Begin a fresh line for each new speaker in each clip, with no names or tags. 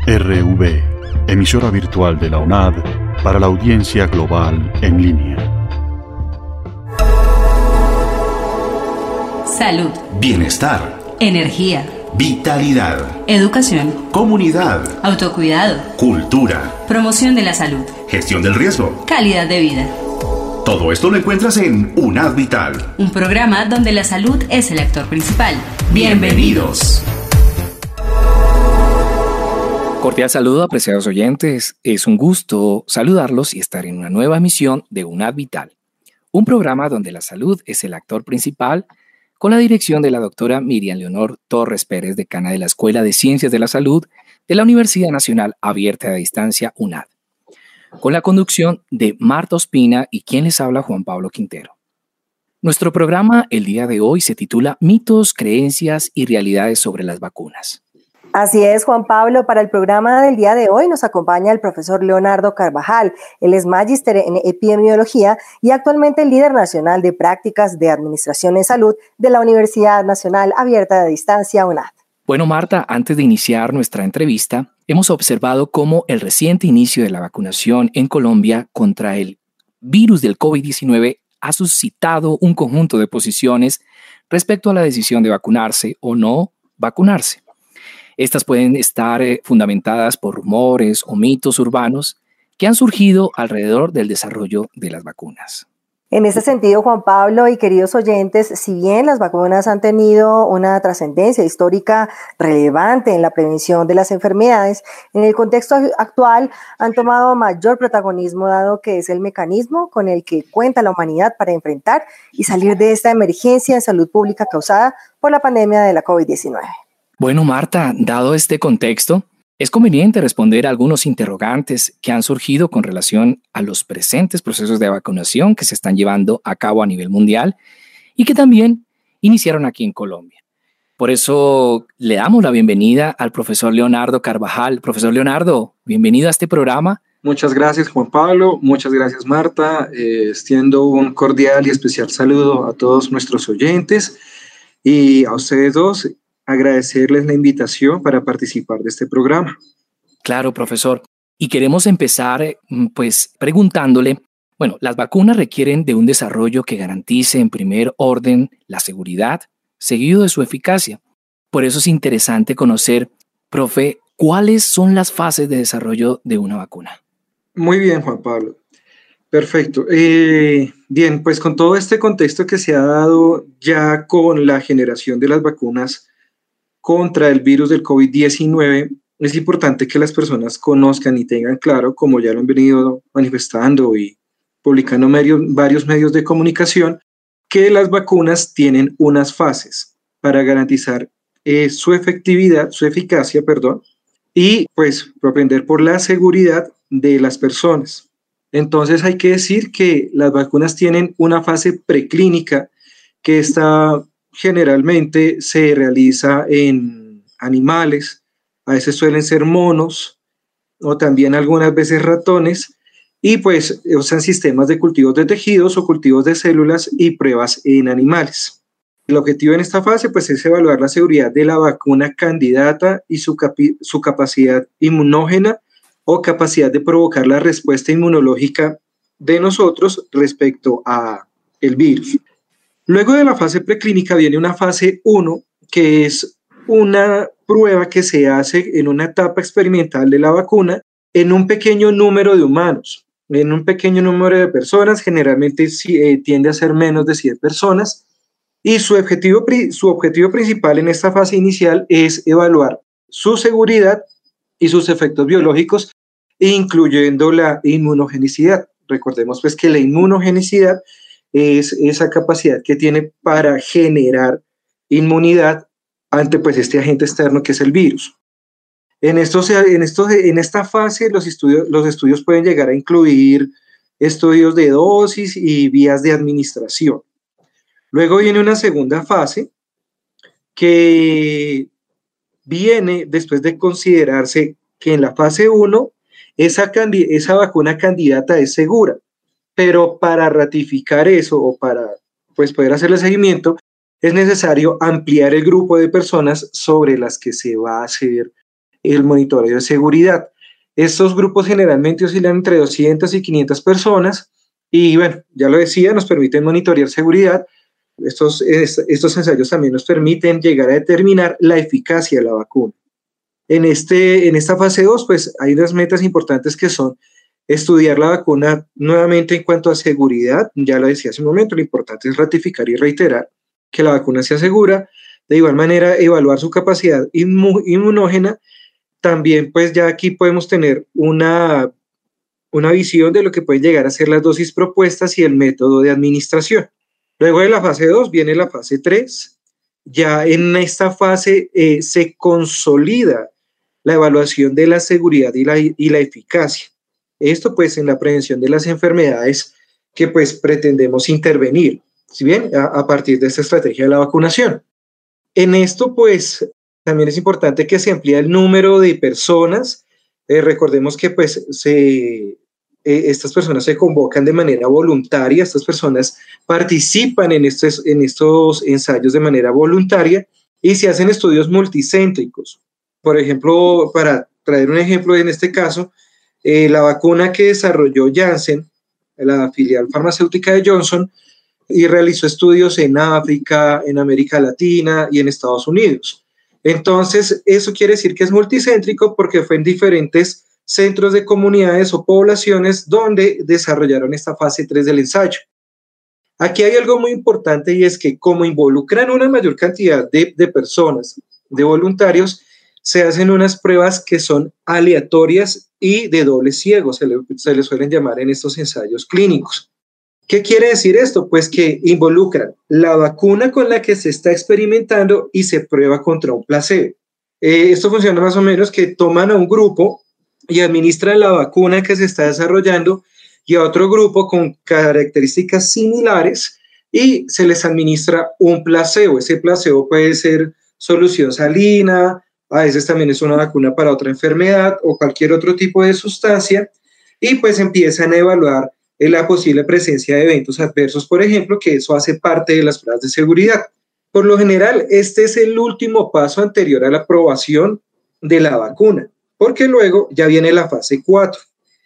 RV, emisora virtual de la UNAD para la audiencia global en línea.
Salud.
Bienestar.
Energía.
Vitalidad.
Educación.
Comunidad.
Autocuidado.
Cultura.
Promoción de la salud.
Gestión del riesgo.
Calidad de vida.
Todo esto lo encuentras en UNAD Vital.
Un programa donde la salud es el actor principal. Bienvenidos.
Cordial saludo, apreciados oyentes. Es un gusto saludarlos y estar en una nueva emisión de UNAD Vital, un programa donde la salud es el actor principal, con la dirección de la doctora Miriam Leonor Torres Pérez, decana de la Escuela de Ciencias de la Salud de la Universidad Nacional Abierta de Distancia, UNAD, con la conducción de Marta Ospina y quien les habla, Juan Pablo Quintero. Nuestro programa el día de hoy se titula Mitos, creencias y realidades sobre las vacunas.
Así es, Juan Pablo. Para el programa del día de hoy nos acompaña el profesor Leonardo Carvajal. Él es magíster en epidemiología y actualmente el líder nacional de prácticas de administración en salud de la Universidad Nacional Abierta de Distancia, UNAD.
Bueno, Marta, antes de iniciar nuestra entrevista, hemos observado cómo el reciente inicio de la vacunación en Colombia contra el virus del COVID-19 ha suscitado un conjunto de posiciones respecto a la decisión de vacunarse o no vacunarse. Estas pueden estar fundamentadas por rumores o mitos urbanos que han surgido alrededor del desarrollo de las vacunas.
En ese sentido, Juan Pablo y queridos oyentes, si bien las vacunas han tenido una trascendencia histórica relevante en la prevención de las enfermedades, en el contexto actual han tomado mayor protagonismo dado que es el mecanismo con el que cuenta la humanidad para enfrentar y salir de esta emergencia de salud pública causada por la pandemia de la COVID-19.
Bueno, Marta, dado este contexto, es conveniente responder a algunos interrogantes que han surgido con relación a los presentes procesos de vacunación que se están llevando a cabo a nivel mundial y que también iniciaron aquí en Colombia. Por eso le damos la bienvenida al profesor Leonardo Carvajal. Profesor Leonardo, bienvenido a este programa.
Muchas gracias, Juan Pablo. Muchas gracias, Marta. Extiendo un cordial y especial saludo a todos nuestros oyentes y a ustedes dos. Agradecerles la invitación para participar de este programa.
Claro, profesor. Y queremos empezar preguntándole, las vacunas requieren de un desarrollo que garantice en primer orden la seguridad, seguido de su eficacia. Por eso es interesante conocer, profe, ¿cuáles son las fases de desarrollo de una vacuna?
Muy bien, Juan Pablo. Perfecto. Bien, pues con todo este contexto que se ha dado ya con la generación de las vacunas contra el virus del COVID-19, es importante que las personas conozcan y tengan claro, como ya lo han venido manifestando y publicando varios medios de comunicación, que las vacunas tienen unas fases para garantizar su eficacia, y pues propender por la seguridad de las personas. Entonces hay que decir que las vacunas tienen una fase preclínica que generalmente se realiza en animales, a veces suelen ser monos o también algunas veces ratones, y pues usan sistemas de cultivos de tejidos o cultivos de células y pruebas en animales. El objetivo en esta fase pues es evaluar la seguridad de la vacuna candidata y su capacidad inmunógena o capacidad de provocar la respuesta inmunológica de nosotros respecto a el virus. Luego de la fase preclínica viene una fase 1, que es una prueba que se hace en una etapa experimental de la vacuna en un pequeño número de humanos, en un pequeño número de personas, generalmente tiende a ser menos de 100 personas, y su objetivo principal en esta fase inicial es evaluar su seguridad y sus efectos biológicos, incluyendo la inmunogenicidad. Recordemos pues que la inmunogenicidad es esa capacidad que tiene para generar inmunidad ante pues este agente externo que es el virus. En esta fase los estudios pueden llegar a incluir estudios de dosis y vías de administración. Luego viene una segunda fase que viene después de considerarse que en la fase 1 esa vacuna candidata es segura. Pero para ratificar eso o para poder hacerle seguimiento, es necesario ampliar el grupo de personas sobre las que se va a hacer el monitoreo de seguridad. Estos grupos generalmente oscilan entre 200 y 500 personas y bueno, ya lo decía, nos permiten monitorear seguridad. Estos ensayos también nos permiten llegar a determinar la eficacia de la vacuna. En esta fase 2, pues hay unas metas importantes que son estudiar la vacuna nuevamente en cuanto a seguridad. Ya lo decía hace un momento, lo importante es ratificar y reiterar que la vacuna sea segura. De igual manera, evaluar su capacidad inmunógena. También, pues ya aquí podemos tener una visión de lo que pueden llegar a ser las dosis propuestas y el método de administración. Luego de la fase 2 viene la fase 3. Ya en esta fase se consolida la evaluación de la seguridad y la eficacia. Esto pues en la prevención de las enfermedades que pues pretendemos intervenir, ¿sí bien? A partir de esta estrategia de la vacunación. En esto pues también es importante que se amplíe el número de personas. Recordemos que pues estas personas se convocan de manera voluntaria, estas personas participan en estos ensayos de manera voluntaria y se hacen estudios multicéntricos. Por ejemplo, para traer un ejemplo en este caso, la vacuna que desarrolló Janssen, la filial farmacéutica de Johnson, y realizó estudios en África, en América Latina y en Estados Unidos. Entonces, eso quiere decir que es multicéntrico porque fue en diferentes centros de comunidades o poblaciones donde desarrollaron esta fase 3 del ensayo. Aquí hay algo muy importante y es que como involucran una mayor cantidad de personas, de voluntarios, se hacen unas pruebas que son aleatorias y de doble ciego, se le suelen llamar en estos ensayos clínicos. ¿Qué quiere decir esto? Pues que involucran la vacuna con la que se está experimentando y se prueba contra un placebo. Esto funciona más o menos que toman a un grupo y administran la vacuna que se está desarrollando y a otro grupo con características similares y se les administra un placebo. Ese placebo puede ser solución salina, a veces también es una vacuna para otra enfermedad o cualquier otro tipo de sustancia y pues empiezan a evaluar la posible presencia de eventos adversos, por ejemplo, que eso hace parte de las pruebas de seguridad. Por lo general, este es el último paso anterior a la aprobación de la vacuna, porque luego ya viene la fase 4.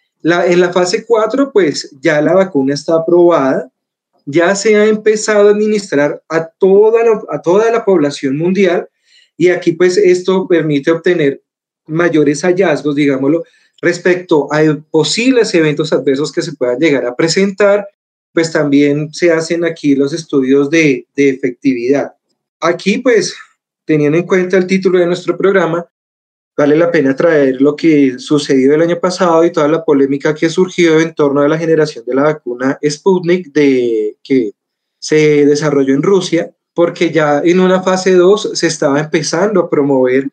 En la fase 4, pues ya la vacuna está aprobada, ya se ha empezado a administrar a toda la población mundial y aquí pues esto permite obtener mayores hallazgos, digámoslo, respecto a posibles eventos adversos que se puedan llegar a presentar, pues también se hacen aquí los estudios de efectividad. Aquí pues teniendo en cuenta el título de nuestro programa, vale la pena traer lo que sucedió el año pasado y toda la polémica que surgió en torno a la generación de la vacuna Sputnik que se desarrolló en Rusia, porque ya en una fase 2 se estaba empezando a promover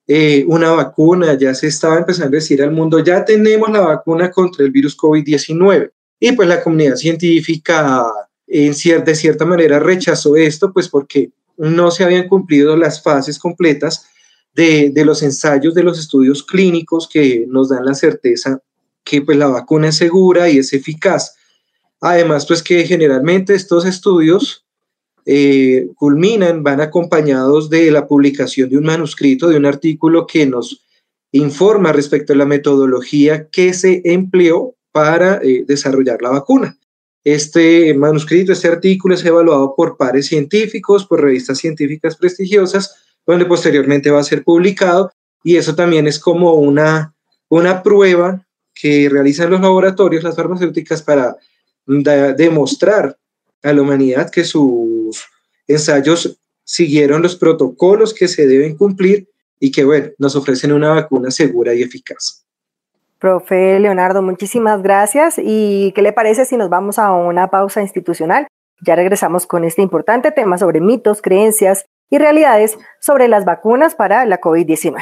una vacuna, ya se estaba empezando a decir al mundo, ya tenemos la vacuna contra el virus COVID-19. Y pues la comunidad científica de cierta manera rechazó esto, pues porque no se habían cumplido las fases completas de los ensayos, de los estudios clínicos que nos dan la certeza que pues la vacuna es segura y es eficaz. Además, pues que generalmente estos estudios van acompañados de la publicación de un manuscrito, de un artículo que nos informa respecto a la metodología que se empleó para desarrollar la vacuna. Este manuscrito, este artículo es evaluado por pares científicos, por revistas científicas prestigiosas, donde posteriormente va a ser publicado y eso también es como una prueba que realizan los laboratorios, las farmacéuticas, para demostrar a la humanidad que sus ensayos siguieron los protocolos que se deben cumplir y que, bueno, nos ofrecen una vacuna segura y eficaz.
Profe Leonardo, muchísimas gracias. ¿Y qué le parece si nos vamos a una pausa institucional? Ya regresamos con este importante tema sobre mitos, creencias y realidades sobre las vacunas para la COVID-19.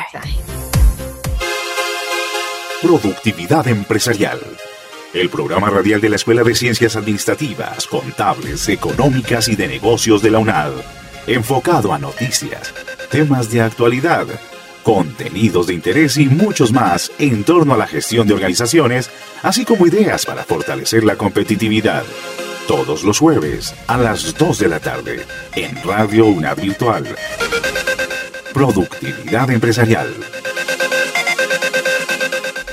Productividad empresarial. El programa radial de la Escuela de Ciencias Administrativas, Contables, Económicas y de Negocios de la UNAD. Enfocado a noticias, temas de actualidad, contenidos de interés y muchos más en torno a la gestión de organizaciones, así como ideas para fortalecer la competitividad. Todos los jueves a las 2 de la tarde en Radio UNAD Virtual. Productividad empresarial.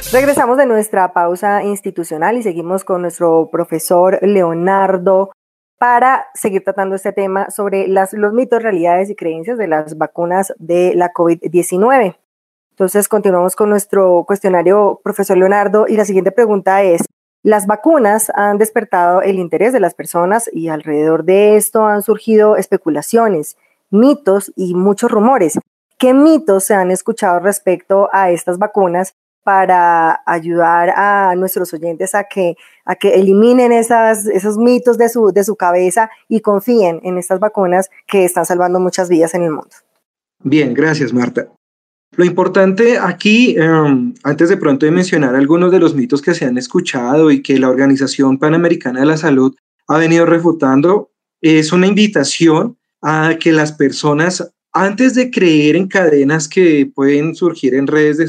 Regresamos de nuestra pausa institucional y seguimos con nuestro profesor Leonardo para seguir tratando este tema sobre los mitos, realidades y creencias de las vacunas de la COVID-19. Entonces, continuamos con nuestro cuestionario, profesor Leonardo, y la siguiente pregunta es: las vacunas han despertado el interés de las personas y alrededor de esto han surgido especulaciones, mitos y muchos rumores. ¿Qué mitos se han escuchado respecto a estas vacunas para ayudar a nuestros oyentes a que eliminen esos mitos de su cabeza y confíen en estas vacunas que están salvando muchas vidas en el mundo?
Bien, gracias, Marta. Lo importante aquí, antes de pronto de mencionar algunos de los mitos que se han escuchado y que la Organización Panamericana de la Salud ha venido refutando, es una invitación a que las personas, antes de creer en cadenas que pueden surgir en redes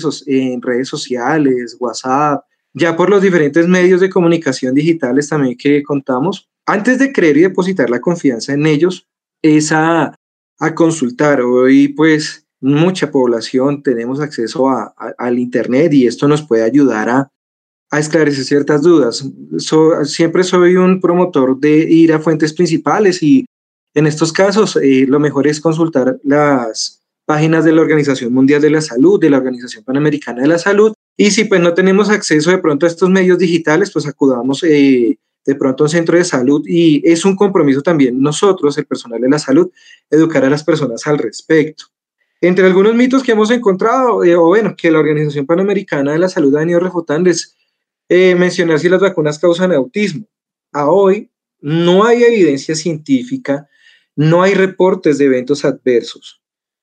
sociales, WhatsApp, ya por los diferentes medios de comunicación digitales también que contamos, antes de creer y depositar la confianza en ellos, es a consultar. Hoy pues mucha población tenemos acceso al Internet y esto nos puede ayudar a esclarecer ciertas dudas. Siempre soy un promotor de ir a fuentes principales y en estos casos lo mejor es consultar las páginas de la Organización Mundial de la Salud, de la Organización Panamericana de la Salud, y si pues no tenemos acceso de pronto a estos medios digitales, pues acudamos de pronto a un centro de salud, y es un compromiso también nosotros, el personal de la salud, educar a las personas al respecto. Entre algunos mitos que hemos encontrado, que la Organización Panamericana de la Salud ha venido refutando, es mencionar si las vacunas causan autismo. A hoy no hay evidencia científica, no hay reportes de eventos adversos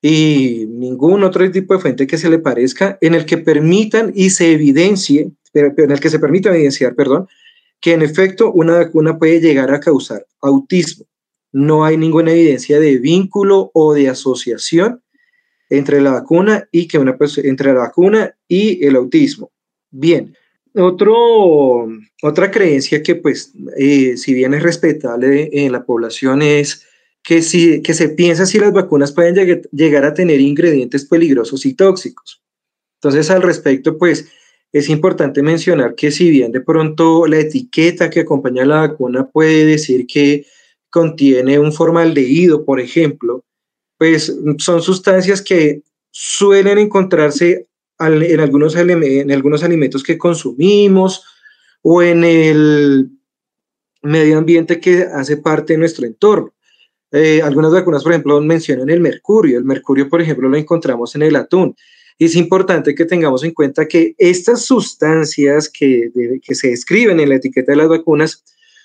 y ningún otro tipo de fuente que se le parezca en el que permitan y se evidencie, en el que se permita evidenciar, que en efecto una vacuna puede llegar a causar autismo. No hay ninguna evidencia de vínculo o de asociación entre la vacuna y entre la vacuna y el autismo. Bien. Otra creencia que pues si bien es respetable en la población es que se piensa si las vacunas pueden llegar a tener ingredientes peligrosos y tóxicos. Entonces al respecto pues es importante mencionar que si bien de pronto la etiqueta que acompaña a la vacuna puede decir que contiene un formaldehído, por ejemplo, pues son sustancias que suelen encontrarse en algunos alimentos que consumimos o en el medio ambiente que hace parte de nuestro entorno. Algunas vacunas, por ejemplo, mencionan el mercurio. El mercurio, por ejemplo, lo encontramos en el atún. Y es importante que tengamos en cuenta que estas sustancias que se describen en la etiqueta de las vacunas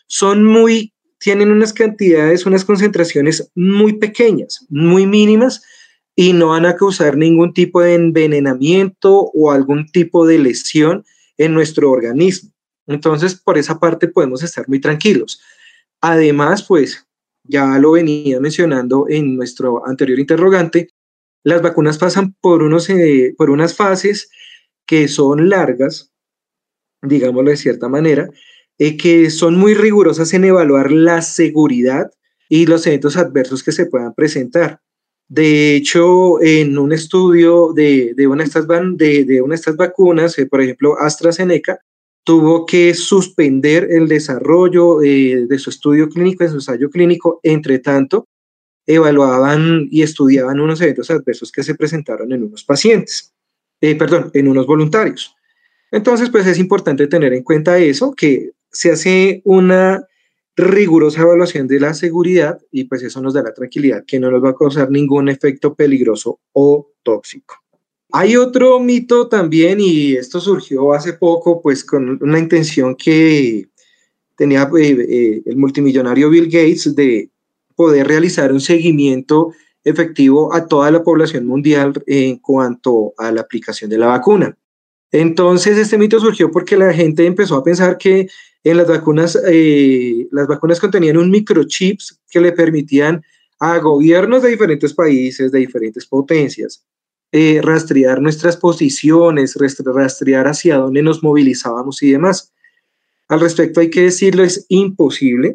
tienen unas cantidades, unas concentraciones muy pequeñas, muy mínimas, y no van a causar ningún tipo de envenenamiento o algún tipo de lesión en nuestro organismo. Entonces, por esa parte podemos estar muy tranquilos. Además, pues, ya lo venía mencionando en nuestro anterior interrogante, las vacunas pasan por unas fases que son largas, digámoslo de cierta manera, que son muy rigurosas en evaluar la seguridad y los eventos adversos que se puedan presentar. De hecho, en un estudio de una de estas vacunas, por ejemplo, AstraZeneca, tuvo que suspender el desarrollo de su estudio clínico, de su ensayo clínico. Entre tanto, evaluaban y estudiaban unos eventos adversos que se presentaron en unos pacientes, en unos voluntarios. Entonces, pues es importante tener en cuenta eso, que se hace una rigurosa evaluación de la seguridad y pues eso nos da la tranquilidad que no nos va a causar ningún efecto peligroso o tóxico. Hay otro mito también, y esto surgió hace poco pues con una intención que tenía el multimillonario Bill Gates de poder realizar un seguimiento efectivo a toda la población mundial en cuanto a la aplicación de la vacuna. Entonces este mito surgió porque la gente empezó a pensar que en las vacunas contenían un microchips que le permitían a gobiernos de diferentes países, de diferentes potencias, rastrear nuestras posiciones, rastrear hacia dónde nos movilizábamos y demás. Al respecto hay que decirlo, es imposible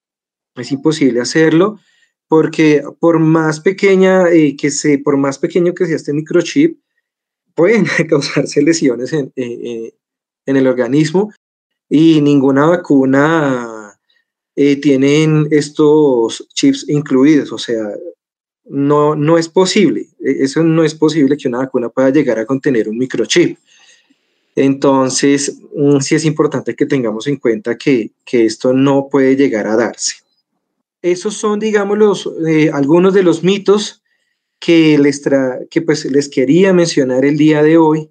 hacerlo, porque por más pequeño que sea este microchip, pueden causarse lesiones en el organismo y ninguna vacuna tienen estos chips incluidos, o sea, no es posible, eso no es posible que una vacuna pueda llegar a contener un microchip. Entonces, sí es importante que tengamos en cuenta que esto no puede llegar a darse. Esos son, digamos, algunos de los mitos que les quería mencionar el día de hoy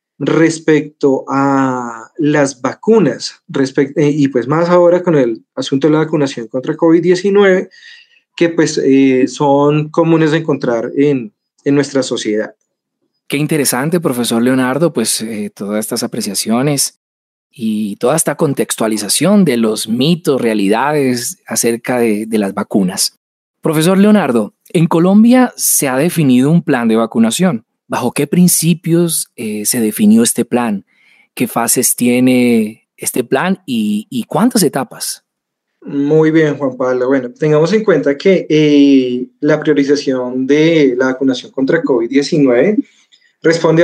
respecto a las vacunas, y pues más ahora con el asunto de la vacunación contra COVID-19, que pues son comunes de encontrar en nuestra sociedad.
Qué interesante, profesor Leonardo, pues todas estas apreciaciones y toda esta contextualización de los mitos, realidades acerca de las vacunas. Profesor Leonardo, en Colombia se ha definido un plan de vacunación. ¿Bajo qué principios se definió este plan? ¿Qué fases tiene este plan y cuántas etapas?
Muy bien, Juan Pablo. Bueno, tengamos en cuenta que la priorización de la vacunación contra COVID-19 responde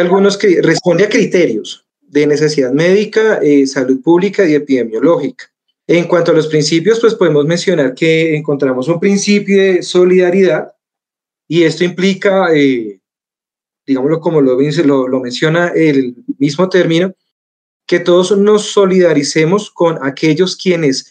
a criterios de necesidad médica, salud pública y epidemiológica. En cuanto a los principios, pues podemos mencionar que encontramos un principio de solidaridad y esto implica, digámoslo como lo menciona el mismo término, que todos nos solidaricemos con aquellos quienes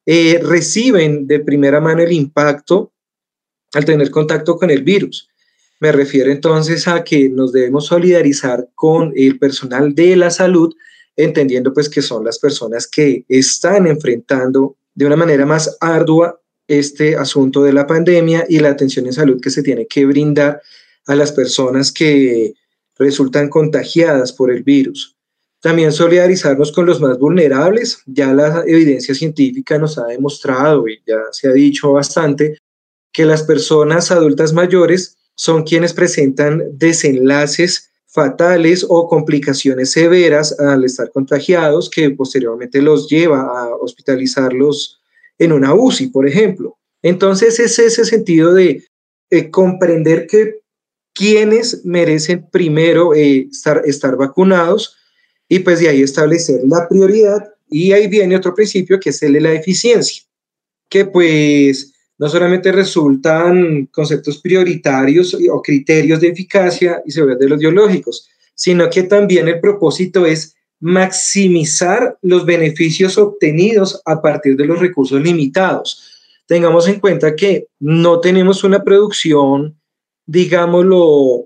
reciben de primera mano el impacto al tener contacto con el virus. Me refiero entonces a que nos debemos solidarizar con el personal de la salud, entendiendo pues que son las personas que están enfrentando de una manera más ardua este asunto de la pandemia y la atención en salud que se tiene que brindar a las personas que resultan contagiadas por el virus. También solidarizarnos con los más vulnerables. Ya la evidencia científica nos ha demostrado y ya se ha dicho bastante que las personas adultas mayores son quienes presentan desenlaces fatales o complicaciones severas al estar contagiados, que posteriormente los lleva a hospitalizarlos en una UCI, por ejemplo. Entonces es ese sentido de comprender que quienes merecen primero estar vacunados y pues de ahí establecer la prioridad. Y ahí viene otro principio que es el de la eficiencia, que pues no solamente resultan conceptos prioritarios o criterios de eficacia y seguridad de los biológicos, sino que también el propósito es maximizar los beneficios obtenidos a partir de los recursos limitados. Tengamos en cuenta que no tenemos una producción, digámoslo,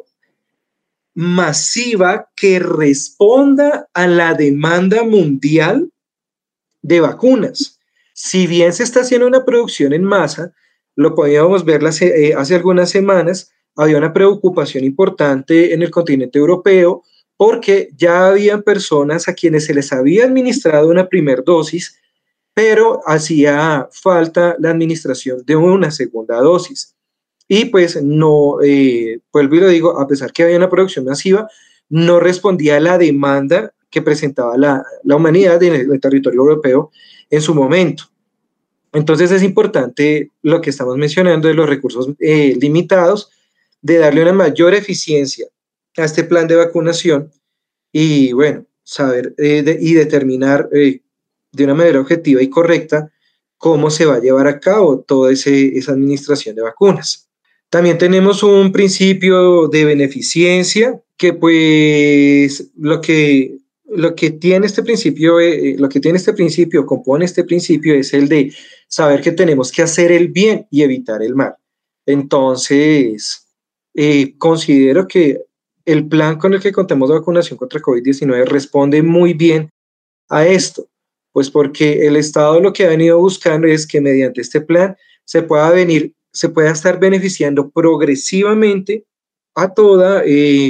masiva que responda a la demanda mundial de vacunas. Si bien se está haciendo una producción en masa, lo podíamos ver hace algunas semanas, había una preocupación importante en el continente europeo porque ya habían personas a quienes se les había administrado una primera dosis, pero hacía falta la administración de una segunda dosis. Y pues no, vuelvo y lo digo, a pesar que había una producción masiva, no respondía a la demanda que presentaba la humanidad en el territorio europeo en su momento. Entonces es importante lo que estamos mencionando de los recursos limitados, de darle una mayor eficiencia a este plan de vacunación y bueno, saber y determinar de una manera objetiva y correcta cómo se va a llevar a cabo toda esa administración de vacunas. También tenemos un principio de beneficencia que pues lo que tiene este principio, compone este principio es el de saber que tenemos que hacer el bien y evitar el mal. Entonces, considero que el plan con el que contamos de vacunación contra COVID-19 responde muy bien a esto, pues porque el Estado lo que ha venido buscando es que mediante este plan se pueda estar beneficiando progresivamente a toda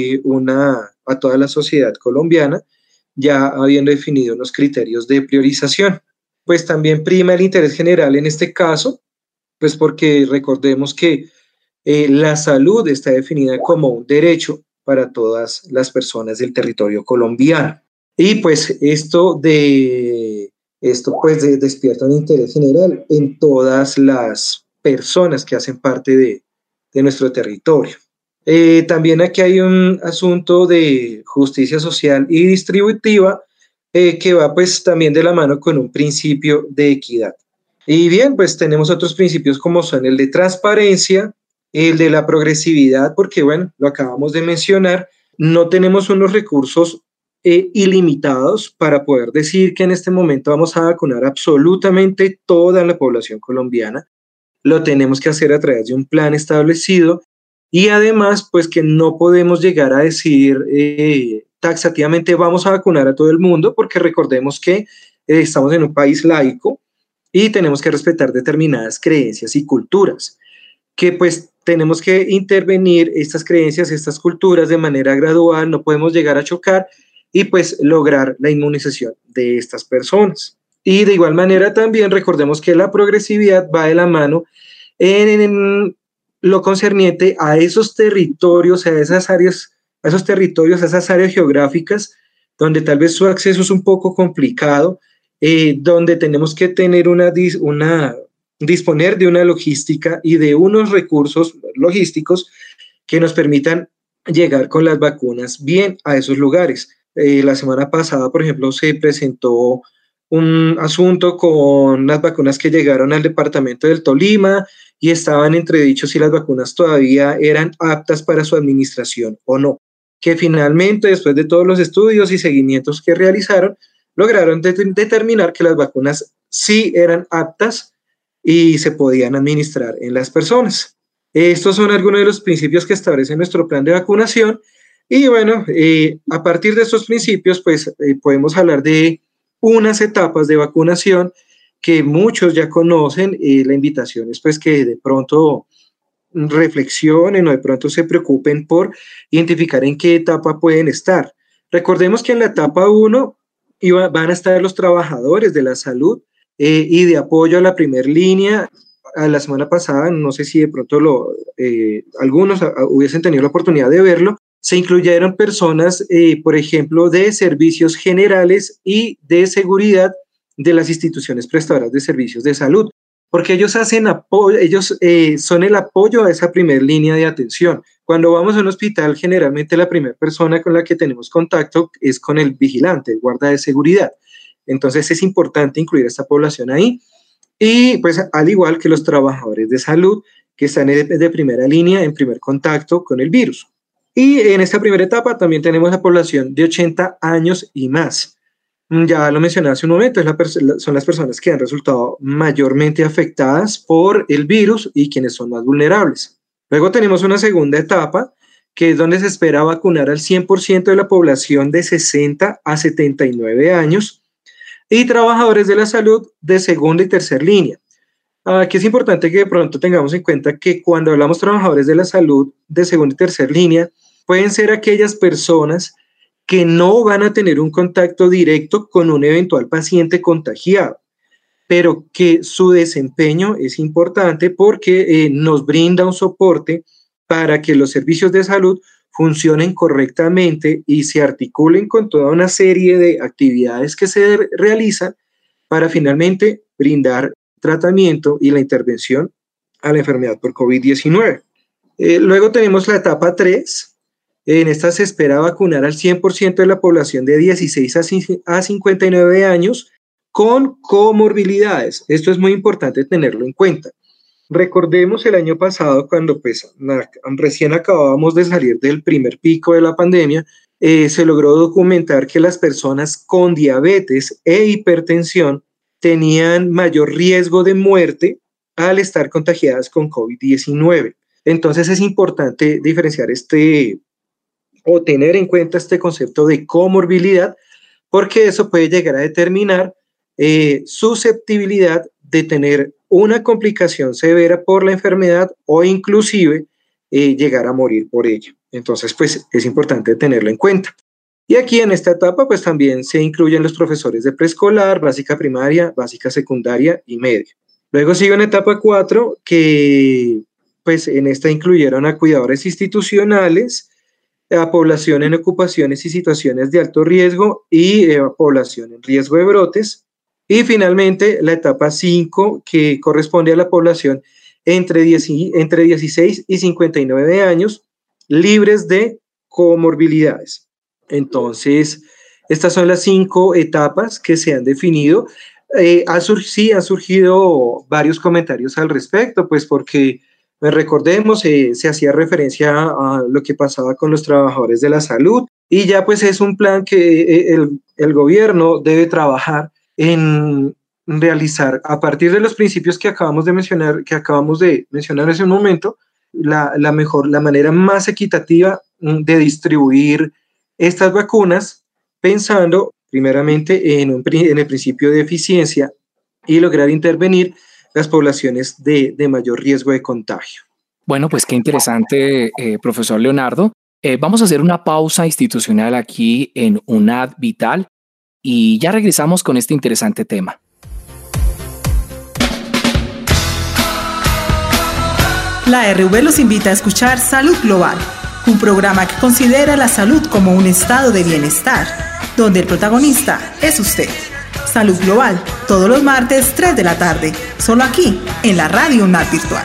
la sociedad colombiana, ya habiendo definido unos criterios de priorización. Pues también prima el interés general en este caso, pues porque recordemos que la salud está definida como un derecho para todas las personas del territorio colombiano. Y pues esto despierta un interés general en todas las personas que hacen parte de nuestro territorio. También aquí hay un asunto de justicia social y distributiva, que va pues también de la mano con un principio de equidad. Y bien, pues tenemos otros principios como son el de transparencia, el de la progresividad, porque bueno, lo acabamos de mencionar, no tenemos unos recursos ilimitados para poder decir que en este momento vamos a vacunar absolutamente toda la población colombiana. Lo tenemos que hacer a través de un plan establecido y además pues que no podemos llegar a decir taxativamente vamos a vacunar a todo el mundo, porque recordemos que estamos en un país laico y tenemos que respetar determinadas creencias y culturas, que pues tenemos que intervenir estas creencias, estas culturas de manera gradual, no podemos llegar a chocar y pues lograr la inmunización de estas personas. Y de igual manera también recordemos que la progresividad va de la mano en lo concerniente a esos territorios, a esas áreas, a esos territorios, a esas áreas geográficas donde tal vez su acceso es un poco complicado, donde tenemos que tener disponer de una logística y de unos recursos logísticos que nos permitan llegar con las vacunas bien a esos lugares. La semana pasada, por ejemplo, se presentó un asunto con las vacunas que llegaron al departamento del Tolima y estaban entredichos si las vacunas todavía eran aptas para su administración o no, que finalmente, después de todos los estudios y seguimientos que realizaron, lograron determinar que las vacunas sí eran aptas y se podían administrar en las personas. Estos son algunos de los principios que establece nuestro plan de vacunación y bueno, a partir de estos principios pues podemos hablar de unas etapas de vacunación que muchos ya conocen. La invitación es pues que de pronto reflexionen o de pronto se preocupen por identificar en qué etapa pueden estar. Recordemos que en la etapa 1 van a estar los trabajadores de la salud y de apoyo a la primera línea. A la semana pasada, no sé si de pronto algunos hubiesen tenido la oportunidad de verlo, se incluyeron personas, por ejemplo, de servicios generales y de seguridad de las instituciones prestadoras de servicios de salud, porque ellos hacen apoyo, son el apoyo a esa primera línea de atención. Cuando vamos a un hospital, generalmente la primera persona con la que tenemos contacto es con el vigilante, el guarda de seguridad. Entonces es importante incluir a esta población ahí. Y pues al igual que los trabajadores de salud que están de primera línea, en primer contacto con el virus. Y en esta primera etapa también tenemos la población de 80 años y más. Ya lo mencioné hace un momento, son las personas que han resultado mayormente afectadas por el virus y quienes son más vulnerables. Luego tenemos una segunda etapa, que es donde se espera vacunar al 100% de la población de 60 a 79 años y trabajadores de la salud de segunda y tercera línea. Aquí es importante que de pronto tengamos en cuenta que cuando hablamos de trabajadores de la salud de segunda y tercera línea, pueden ser aquellas personas que no van a tener un contacto directo con un eventual paciente contagiado, pero que su desempeño es importante porque nos brinda un soporte para que los servicios de salud funcionen correctamente y se articulen con toda una serie de actividades que se realizan para finalmente brindar tratamiento y la intervención a la enfermedad por COVID-19. Luego tenemos la etapa 3. En esta se espera vacunar al 100% de la población de 16 a 59 años con comorbilidades. Esto es muy importante tenerlo en cuenta. Recordemos el año pasado cuando pues recién acabábamos de salir del primer pico de la pandemia, se logró documentar que las personas con diabetes e hipertensión tenían mayor riesgo de muerte al estar contagiadas con COVID-19. Entonces es importante diferenciar o tener en cuenta este concepto de comorbilidad, porque eso puede llegar a determinar susceptibilidad de tener una complicación severa por la enfermedad o inclusive llegar a morir por ella. Entonces, pues es importante tenerlo en cuenta. Y aquí en esta etapa, pues también se incluyen los profesores de preescolar, básica primaria, básica secundaria y media. Luego sigue una etapa 4 que, pues en esta incluyeron a cuidadores institucionales, a población en ocupaciones y situaciones de alto riesgo y a población en riesgo de brotes. Y finalmente la etapa 5 que corresponde a la población entre 16 y 59 años libres de comorbilidades. Entonces, Estas son las 5 etapas que se han definido. Han surgido varios comentarios al respecto, pues porque recordemos, se hacía referencia a lo que pasaba con los trabajadores de la salud y ya pues es un plan que el gobierno debe trabajar en realizar a partir de los principios que acabamos de mencionar hace un momento, la manera más equitativa de distribuir estas vacunas, pensando primeramente en el principio de eficiencia y lograr intervenir las poblaciones de mayor riesgo de contagio.
Bueno, pues qué interesante, profesor Leonardo. Vamos a hacer una pausa institucional aquí en UNAD Vital y ya regresamos con este interesante tema.
La RV los invita a escuchar Salud Global, un programa que considera la salud como un estado de bienestar, donde el protagonista es usted. Salud Global, todos los martes, 3 de la tarde, solo aquí, en la Radio UNAD Virtual.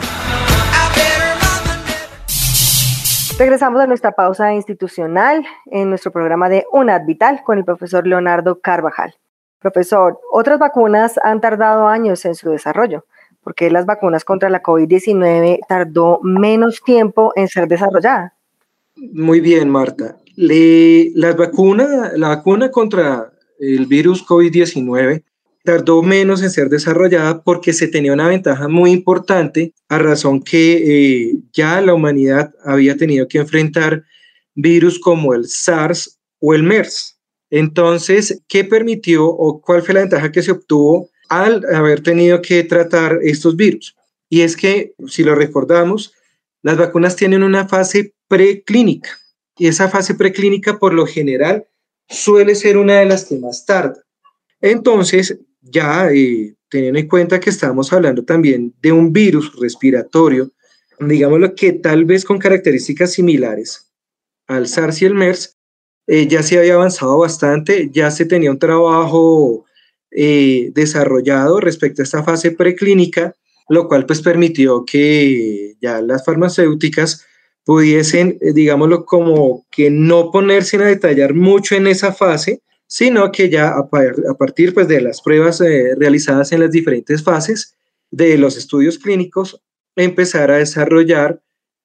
Regresamos a nuestra pausa institucional en nuestro programa de UNAD Vital con el profesor Leonardo Carvajal. Profesor, otras vacunas han tardado años en su desarrollo. ¿Por qué las vacunas contra la COVID-19 tardó menos tiempo en ser desarrollada?
Muy bien, Marta. La vacuna contra el virus COVID-19 tardó menos en ser desarrollada porque se tenía una ventaja muy importante a razón que ya la humanidad había tenido que enfrentar virus como el SARS o el MERS. Entonces, ¿qué permitió o cuál fue la ventaja que se obtuvo al haber tenido que tratar estos virus? Y es que, si lo recordamos, las vacunas tienen una fase preclínica y esa fase preclínica por lo general suele ser una de las que más tarda. Entonces, ya teniendo en cuenta que estamos hablando también de un virus respiratorio, digámoslo que tal vez con características similares al SARS y el MERS, ya se había avanzado bastante, ya se tenía un trabajo desarrollado respecto a esta fase preclínica, lo cual pues permitió que ya las farmacéuticas pudiesen, digámoslo, como que no ponerse a detallar mucho en esa fase, sino que ya a partir pues, de las pruebas realizadas en las diferentes fases de los estudios clínicos, empezar a desarrollar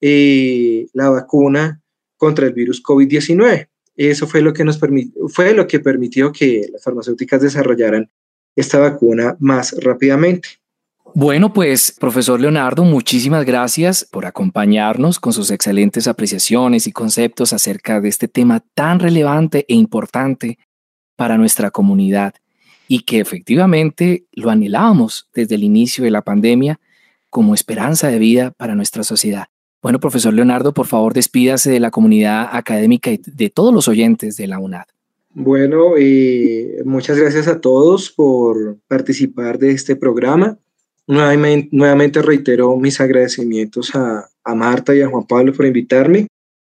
la vacuna contra el virus COVID-19. Eso fue lo que permitió que las farmacéuticas desarrollaran esta vacuna más rápidamente.
Bueno, pues, profesor Leonardo, muchísimas gracias por acompañarnos con sus excelentes apreciaciones y conceptos acerca de este tema tan relevante e importante para nuestra comunidad y que efectivamente lo anhelábamos desde el inicio de la pandemia como esperanza de vida para nuestra sociedad. Bueno, profesor Leonardo, por favor, despídase de la comunidad académica y de todos los oyentes de la UNAD.
Bueno, muchas gracias a todos por participar de este programa. Nuevamente reitero mis agradecimientos a Marta y a Juan Pablo por invitarme.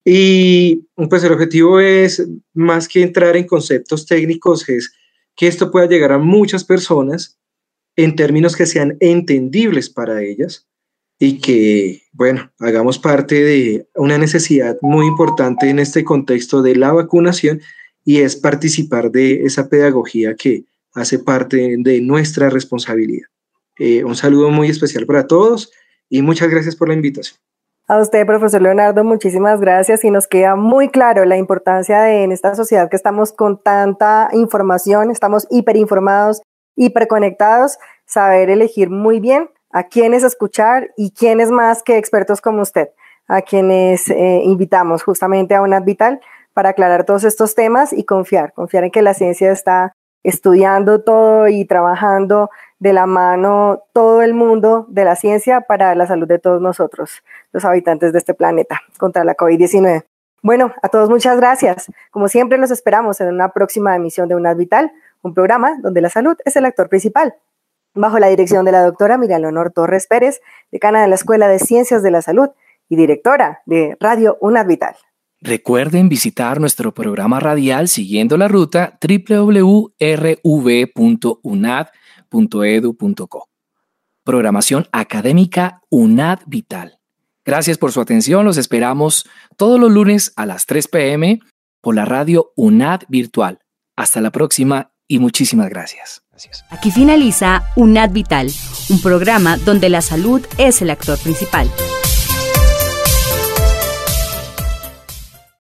Y pues el objetivo es, más que entrar en conceptos técnicos, es que esto pueda llegar a muchas personas en términos que sean entendibles para ellas y que, bueno, hagamos parte de una necesidad muy importante en este contexto de la vacunación y es participar de esa pedagogía que hace parte de nuestra responsabilidad. Un saludo muy especial para todos y muchas gracias por la invitación.
A usted, profesor Leonardo, muchísimas gracias y nos queda muy claro la importancia de en esta sociedad que estamos con tanta información, estamos hiperinformados, hiperconectados, saber elegir muy bien a quiénes escuchar y quiénes más que expertos como usted, a quienes invitamos justamente a UNAD Vital para aclarar todos estos temas y confiar en que la ciencia está estudiando todo y trabajando de la mano todo el mundo de la ciencia para la salud de todos nosotros, los habitantes de este planeta, contra la COVID-19. Bueno, a todos muchas gracias. Como siempre, los esperamos en una próxima emisión de UNAD Vital, un programa donde la salud es el actor principal. Bajo la dirección de la doctora Miriam Leonor Torres Pérez, decana de la Escuela de Ciencias de la Salud y directora de Radio UNAD Vital.
Recuerden visitar nuestro programa radial siguiendo la ruta www.rv.unad.edu.co. Programación académica UNAD Vital. Gracias por su atención. Los esperamos todos los lunes a las 3 p.m. por la radio UNAD Virtual. Hasta la próxima y muchísimas gracias.
Aquí finaliza UNAD Vital, un programa donde la salud es el actor principal.